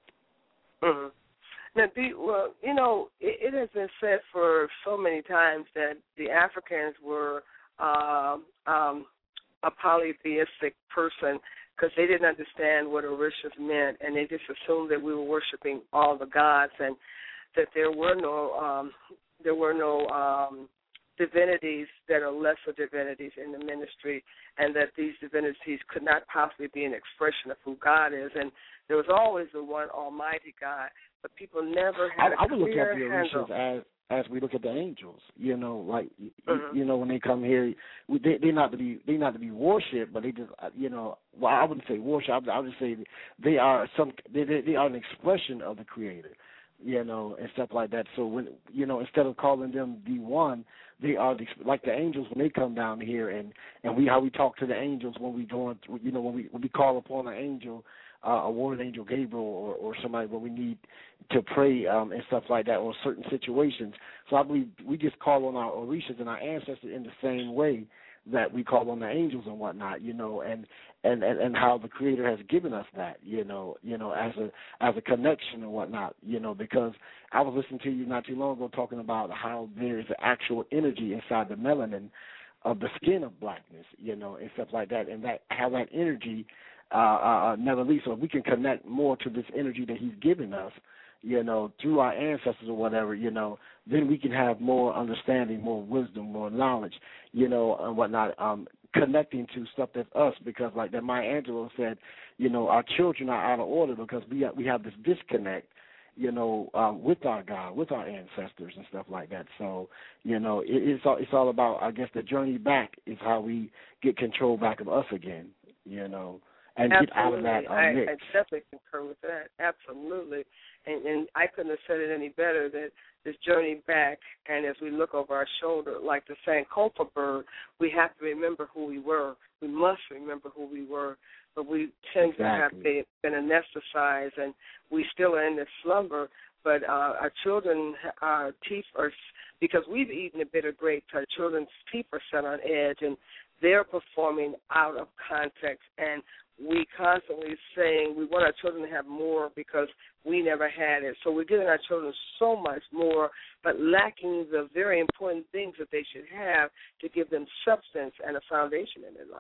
Mm-hmm. Now, the, well, you know, it, it has been said for so many times that the Africans were uh, um, a polytheistic person because they didn't understand what Orishas meant, and they just assumed that we were worshiping all the gods and that there were no um, there were no um, divinities that are lesser divinities in the ministry, and that these divinities could not possibly be an expression of who God is. And there was always the one Almighty God, but people never had I, a I would look clear at the handle. Orishas as as we look at the angels. You know, like Mm-hmm. you, you know when they come here, we, they they're not to be they not to be worshipped, but they just you know. Well, I wouldn't say worship. I would, I would just say they are some they, they they are an expression of the Creator. You know, and stuff like that. So when you know, instead of calling them the one, they are the, like the angels when they come down here, and, and we how we talk to the angels when we going through. You know, when we when we call upon an angel, uh, a warring angel Gabriel, or, or somebody when we need to pray um, and stuff like that, or certain situations. So I believe we just call on our Orishas and our ancestors in the same way that we call on the angels and whatnot, you know, and, and, and, and how the Creator has given us that, you know, you know, as a as a connection and whatnot, you know, because I was listening to you not too long ago talking about how there is actual energy inside the melanin of the skin of blackness, you know, and stuff like that, and that how that energy uh, uh, never leaves. So if we can connect more to this energy that He's given us, you know, through our ancestors or whatever, you know, then we can have more understanding, more wisdom, more knowledge, you know, and whatnot, um, connecting to stuff that's us, because like that Maya Angelou said, you know, our children are out of order because we we have this disconnect, you know, um, with our God, with our ancestors and stuff like that. So, you know, it, it's all it's all about, I guess, the journey back is how we get control back of us again, you know, and Absolutely. get out of that uh, I, mix. I definitely concur with that. Absolutely. And, and I couldn't have said it any better that this journey back, and as we look over our shoulder, like the Sankofa bird, we have to remember who we were. We must remember who we were. But we tend Exactly. to have been, been anesthetized, and we still are in this slumber. But uh, our children, our teeth are, because we've eaten the bitter grapes, our children's teeth are set on edge, and they're performing out of context. And we constantly saying we want our children to have more because we never had it. So we're giving our children so much more, but lacking the very important things that they should have to give them substance and a foundation in their life.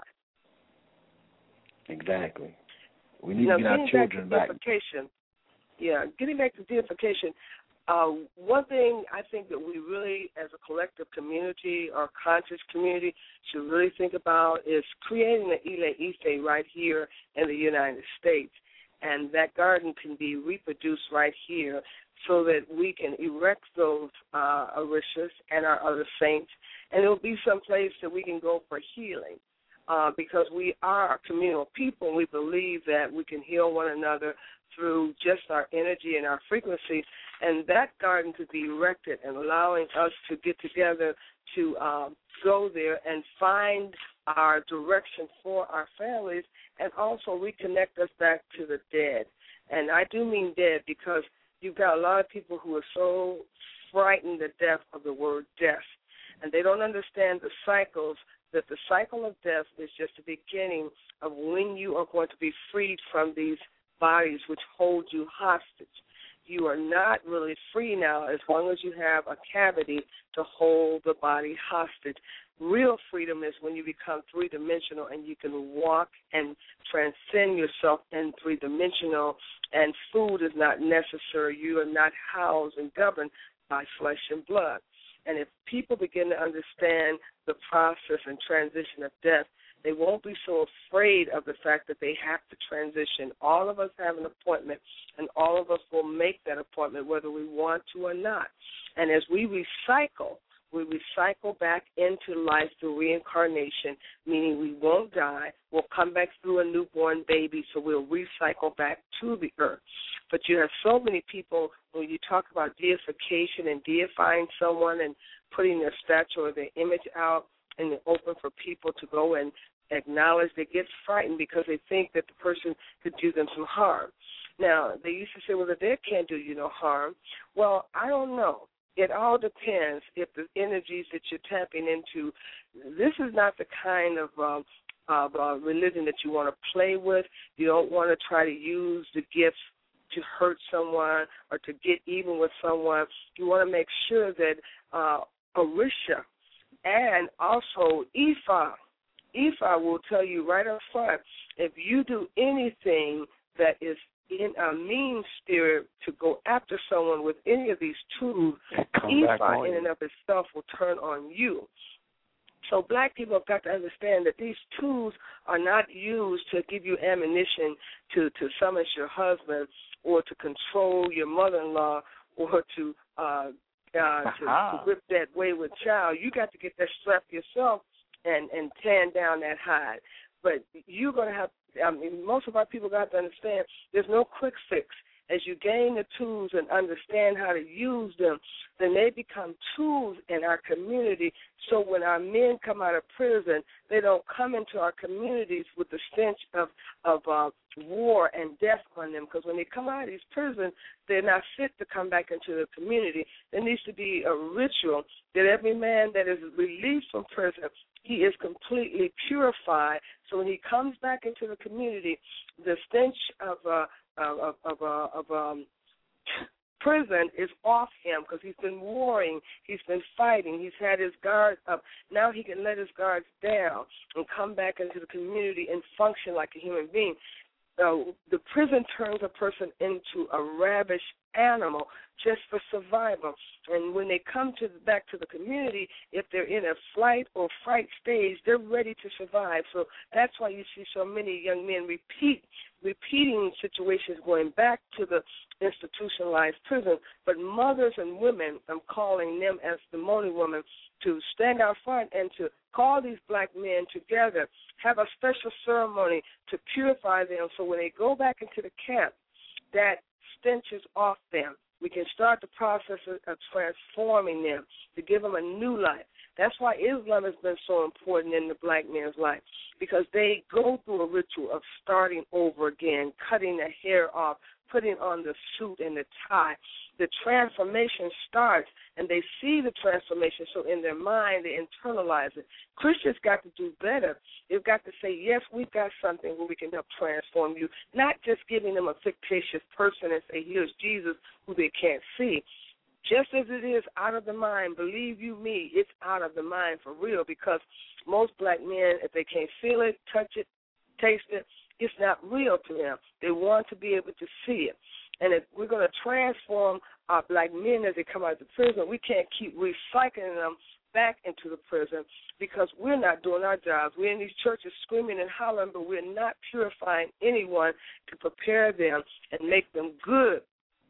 Exactly. We need now, to get our children back. Deification, yeah, getting back to deification, uh, one thing I think that we really, as a collective community or conscious community, should really think about is creating an Ile Ife right here in the United States. And that garden can be reproduced right here so that we can erect those uh, Orishas and our other saints, and it will be some place that we can go for healing. Uh, because we are communal people, and we believe that we can heal one another through just our energy and our frequencies, and that garden could be erected and allowing us to get together to um, go there and find our direction for our families and also reconnect us back to the dead. And I do mean dead because you've got a lot of people who are so frightened to death of the word death, and they don't understand the cycles, that the cycle of death is just the beginning of when you are going to be freed from these bodies which hold you hostage. You are not really free now as long as you have a cavity to hold the body hostage. Real freedom is when you become three-dimensional and you can walk and transcend yourself in three-dimensional, and food is not necessary. You are not housed and governed by flesh and blood. And if people begin to understand the process and transition of death, they won't be so afraid of the fact that they have to transition. All of us have an appointment, and all of us will make that appointment whether we want to or not. And as we recycle, we recycle back into life through reincarnation, meaning we won't die. We'll come back through a newborn baby, so we'll recycle back to the earth. But you have so many people, when you talk about deification and deifying someone and putting their statue or their image out in the open for people to go and acknowledge, they get frightened because they think that the person could do them some harm. Now, they used to say, well, the dead can't do you no harm. Well, I don't know. It all depends if the energies that you're tapping into, this is not the kind of um, of uh, religion that you want to play with. You don't want to try to use the gifts to hurt someone or to get even with someone. You want to make sure that uh, Orisha and also Ifa, Ifa will tell you right up front, if you do anything that is in a mean spirit to go after someone with any of these tools, Ifa in and of itself will turn on you. So black people have got to understand that these tools are not used to give you ammunition to, to summon your husband or to control your mother-in-law or to, uh, uh, to, to whip that wayward child. You got to get that strap yourself and, and tan down that hide. But you're going to have, I mean, most of our people got to understand there's no quick fix. As you gain the tools and understand how to use them, then they become tools in our community. So when our men come out of prison, they don't come into our communities with the stench of, of uh, war and death on them. Because when they come out of these prisons, they're not fit to come back into the community. There needs to be a ritual that every man that is released from prison, he is completely purified. So when he comes back into the community, the stench of uh, of of, uh, of um, prison is off him because he's been warring, he's been fighting, he's had his guards up. Now he can let his guards down and come back into the community and function like a human being. Uh, the prison turns a person into a ravished animal just for survival. And when they come to the, back to the community, if they're in a flight or fright stage, they're ready to survive. So that's why you see so many young men repeat, repeating situations going back to the institutionalized prison. But mothers and women, I'm calling them as the Moni woman, to stand out front and to call these black men together, have a special ceremony to purify them so when they go back into the camp, that stench is off them. We can start the process of transforming them to give them a new life. That's why Islam has been so important in the black man's life, because they go through a ritual of starting over again, cutting the hair off, putting on the suit and the tie. The transformation starts, and they see the transformation, so in their mind they internalize it. Christians got to do better. They've got to say, yes, we've got something where we can help transform you, not just giving them a fictitious person and say, here's Jesus, who they can't see. Just as it is out of the mind, believe you me, it's out of the mind for real, because most black men, if they can't feel it, touch it, taste it, it's not real to them. They want to be able to see it. And if we're going to transform our black men as they come out of the prison, we can't keep recycling them back into the prison because we're not doing our jobs. We're in these churches screaming and hollering, but we're not purifying anyone to prepare them and make them good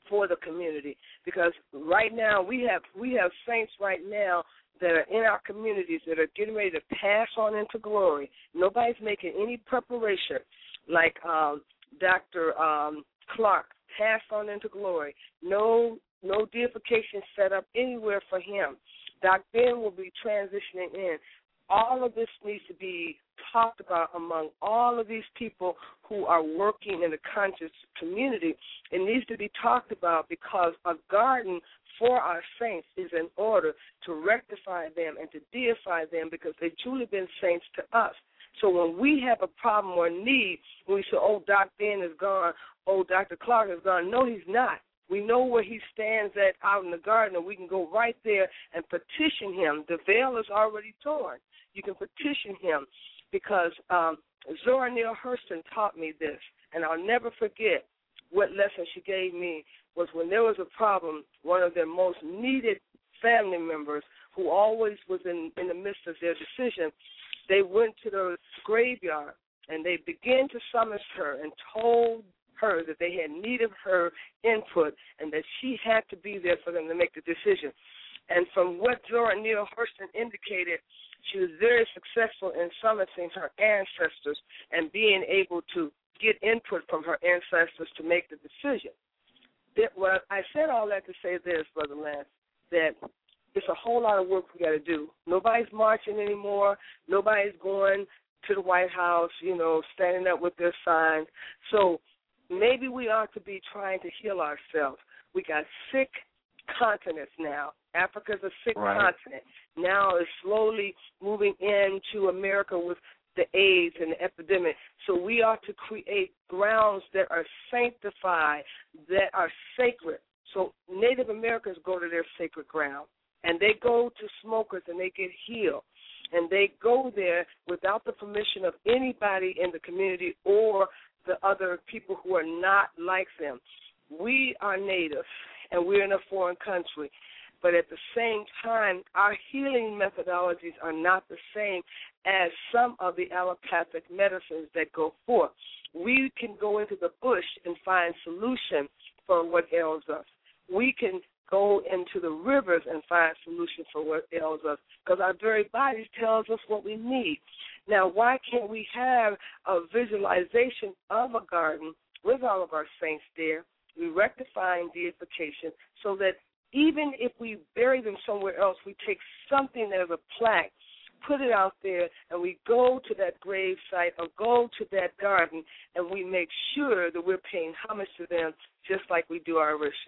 for the community, because right now we have we have saints right now that are in our communities that are getting ready to pass on into glory. Nobody's making any preparation, like um, Doctor Um, Clark passed on into glory. No, no deification set up anywhere for him. Doc Ben will be transitioning in. All of this needs to be talked about among all of these people who are working in the conscious community. It needs to be talked about because a garden for our saints is in order to rectify them and to deify them because they've truly been saints to us. So when we have a problem or need, when we say, oh, Doc Ben is gone, oh, Doctor Clark is gone, no, he's not. We know where he stands at out in the garden, and we can go right there and petition him. The veil is already torn. You can petition him because um, Zora Neale Hurston taught me this, and I'll never forget what lesson she gave me was when there was a problem, one of their most needed family members who always was in, in the midst of their decision, they went to the graveyard, and they began to summon her and told her that they had need of her input and that she had to be there for them to make the decision. And from what Zora Neale Hurston indicated, she was very successful in summoning her ancestors and being able to get input from her ancestors to make the decision. That, well, I said all that to say this, Brother Lance, that it's a whole lot of work we got to do. Nobody's marching anymore. Nobody's going to the White House, you know, standing up with their signs. So maybe we ought to be trying to heal ourselves. We got sick continents now. Africa's a sick right. continent. Now it's slowly moving into America with the AIDS and the epidemic. So we ought to create grounds that are sanctified, that are sacred. So Native Americans go to their sacred ground, and they go to smokers and they get healed. And they go there without the permission of anybody in the community or the other people who are not like them. We are Native, and we're in a foreign country. But at the same time, our healing methodologies are not the same as some of the allopathic medicines that go forth. We can go into the bush and find solution for what ails us. We can go into the rivers and find solution for what ails us because our very bodies tells us what we need. Now, why can't we have a visualization of a garden with all of our saints there, we rectifying deification so that even if we bury them somewhere else, we take something that is a plaque, put it out there, and we go to that grave site or go to that garden, and we make sure that we're paying homage to them just like we do our wishes.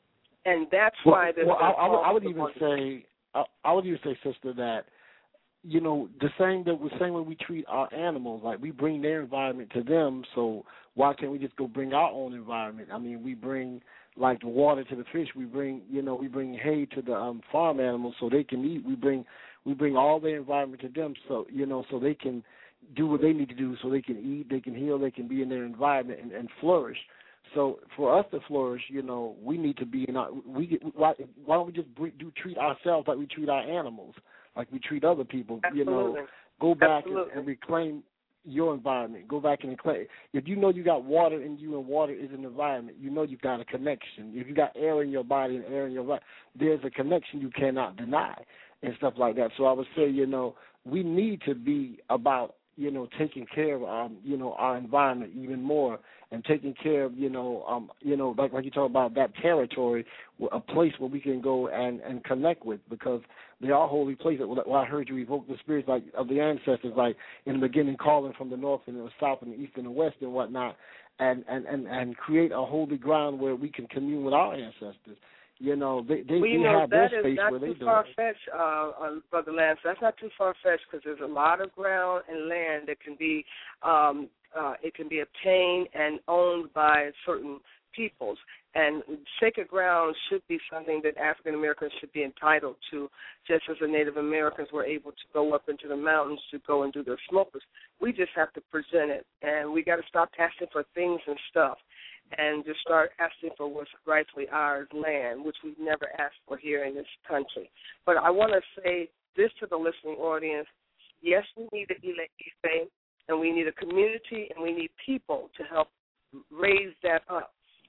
And that's well, why there's well, I, I, would, I would the even one. say, I, I would even say, sister, that you know the same that the same way we treat our animals, like we bring their environment to them. So why can't we just go bring our own environment? I mean, we bring like the water to the fish. We bring, you know, we bring hay to the um, farm animals so they can eat. We bring, we bring all their environment to them, so you know, so they can do what they need to do, so they can eat, they can heal, they can be in their environment and, and flourish. So for us to flourish, you know, we need to be in our. We get, why, why don't we just do treat ourselves like we treat our animals, like we treat other people? Absolutely. You know, go back and, Absolutely. and reclaim your environment. Go back and reclaim. If you know you got water in you and water is an environment, you know you've got a connection. If you got air in your body and air in your life, there's a connection you cannot deny and stuff like that. So I would say, you know, we need to be about, you know, taking care of, um, you know, our environment even more and taking care of, you know, um, you know, like like you talk about that territory, a place where we can go and, and connect with, because they are holy places. Well, I heard you evoke the spirits like of the ancestors, like in the beginning calling from the north and the south and the east and the west and whatnot, and, and, and, and create a holy ground where we can commune with our ancestors. You know, they they, well, you they know, have their that is space not where they too do it. far-fetched, uh, uh, Brother Lance. That's not too far-fetched because there's a lot of ground and land that can be um, uh, it can be obtained and owned by certain peoples. And sacred ground should be something that African Americans should be entitled to, just as the Native Americans were able to go up into the mountains to go and do their smokers. We just have to present it, and we got to stop asking for things and stuff, and just start asking for what's rightfully ours, land, which we've never asked for here in this country. But I want to say this to the listening audience. Yes, we need an Ife, and we need a community, and we need people to help raise that up.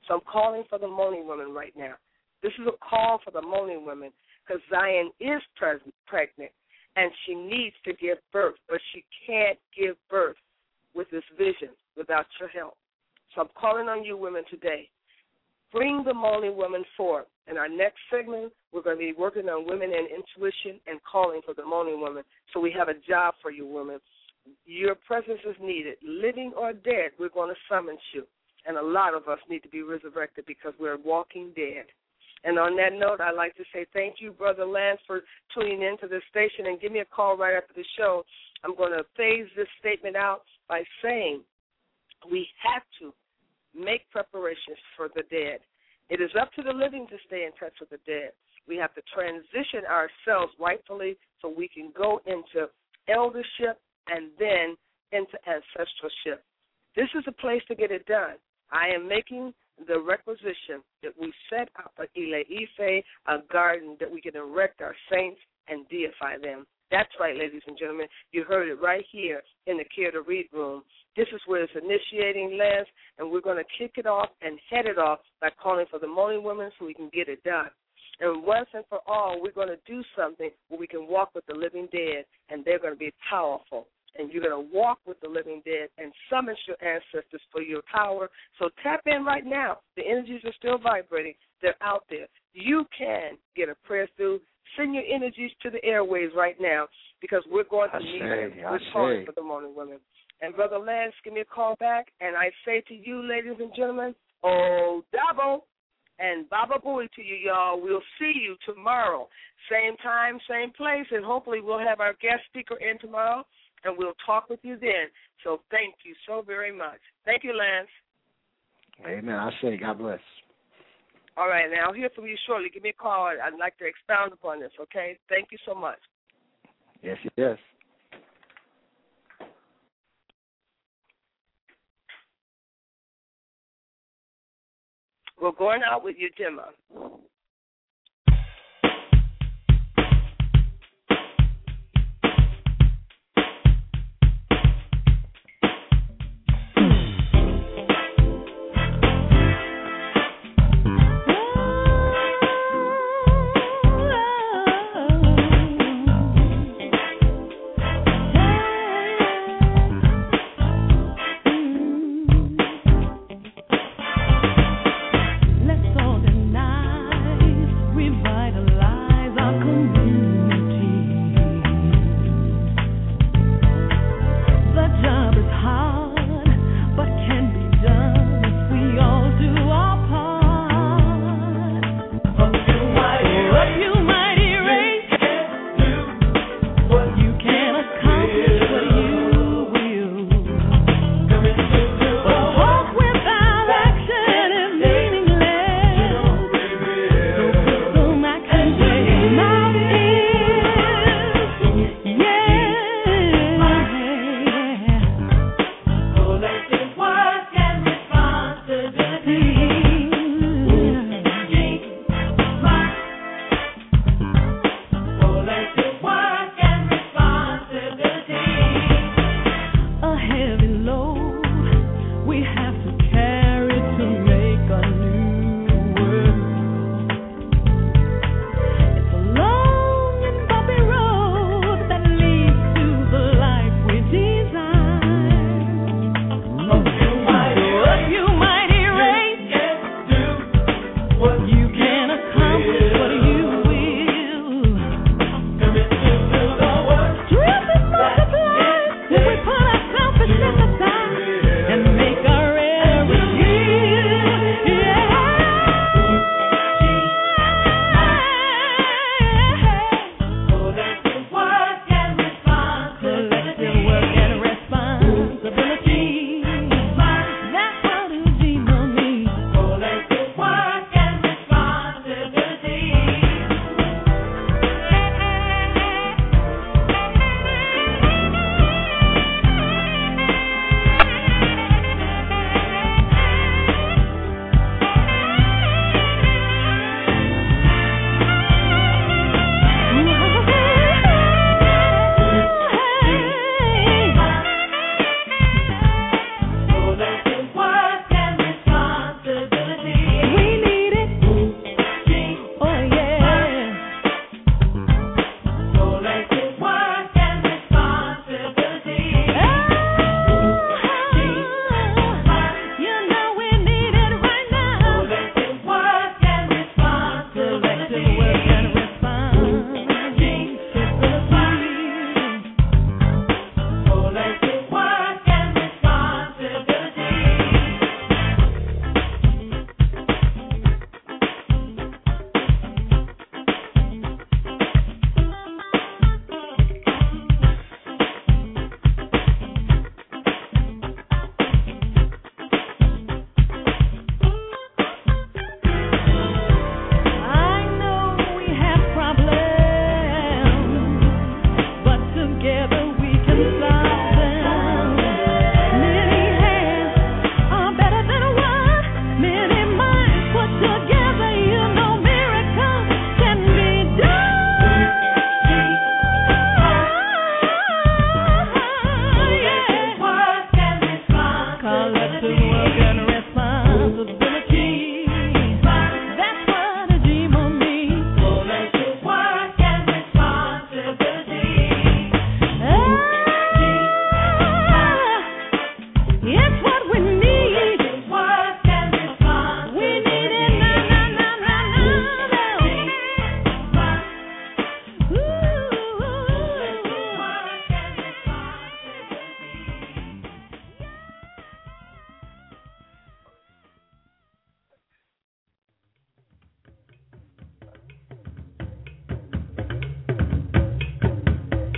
So I'm calling for the moaning women right now. This is a call for the moaning women because Zion is present, pregnant, and she needs to give birth, but she can't give birth with this vision without your help. So I'm calling on you women today. Bring the moaning women forth. In our next segment, we're going to be working on women and intuition and calling for the moaning women. So we have a job for you women. Your presence is needed. Living or dead, we're going to summon you. And a lot of us need to be resurrected because we're walking dead. And on that note, I'd like to say thank you, Brother Lance, for tuning in to this station. And give me a call right after the show. I'm going to phase this statement out by saying we have to make preparations for the dead. It is up to the living to stay in touch with the dead. We have to transition ourselves rightfully so we can go into eldership and then into ancestorship. This is a place to get it done. I am making the requisition that we set up a Ile Ife, a garden that we can erect our saints and deify them. That's right, ladies and gentlemen. You heard it right here in the Care to Read room. This is where it's initiating, Lance, and we're going to kick it off and head it off by calling for the moaning women so we can get it done. And once and for all, we're going to do something where we can walk with the living dead, and they're going to be powerful. And you're going to walk with the living dead and summon your ancestors for your power. So tap in right now. The energies are still vibrating. They're out there. You can get a prayer through. Send your energies to the airways right now because we're going to need them. We're calling for the moaning women. And Brother Lance, give me a call back. And I say to you, ladies and gentlemen, oh, Dabo. And Baba Booey to you, y'all. We'll see you tomorrow. Same time, same place. And hopefully we'll have our guest speaker in tomorrow. And we'll talk with you then. So thank you so very much. Thank you, Lance. Amen. I say God bless. All right, now I'll hear from you shortly. Give me a call. I'd like to expound upon this, okay? Thank you so much. Yes, yes. We're going out with you, Gemma. Let's organize, revitalize our community. The job is hard, but can be done if we all do our part. Up you mighty race, you can accomplish what you will. But talk without action is meaningless. So put some action where your mouth is. Yeah. Collective work and responsibility.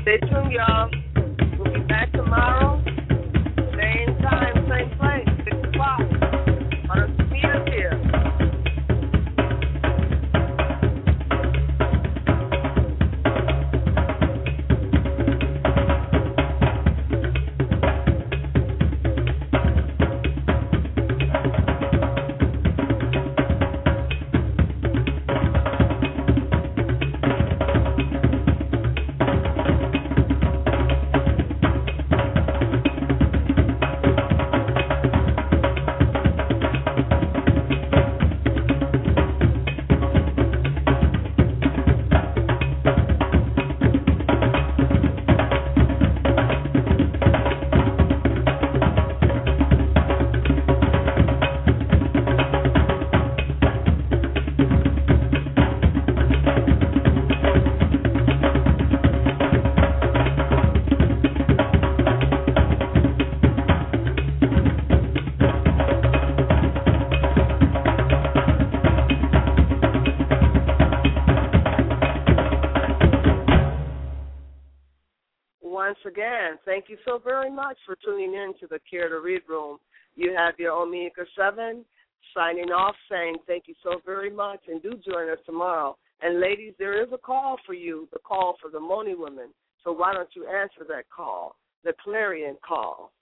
Stay tuned, y'all. We'll be back tomorrow. Same time, same place, six o'clock. On a meet here. Once again, thank you so very much for tuning in to the Care to Read Room. You have your Omega seven signing off saying thank you so very much, and do join us tomorrow. And ladies, there is a call for you, the call for the Moni women. So why don't you answer that call, the clarion call?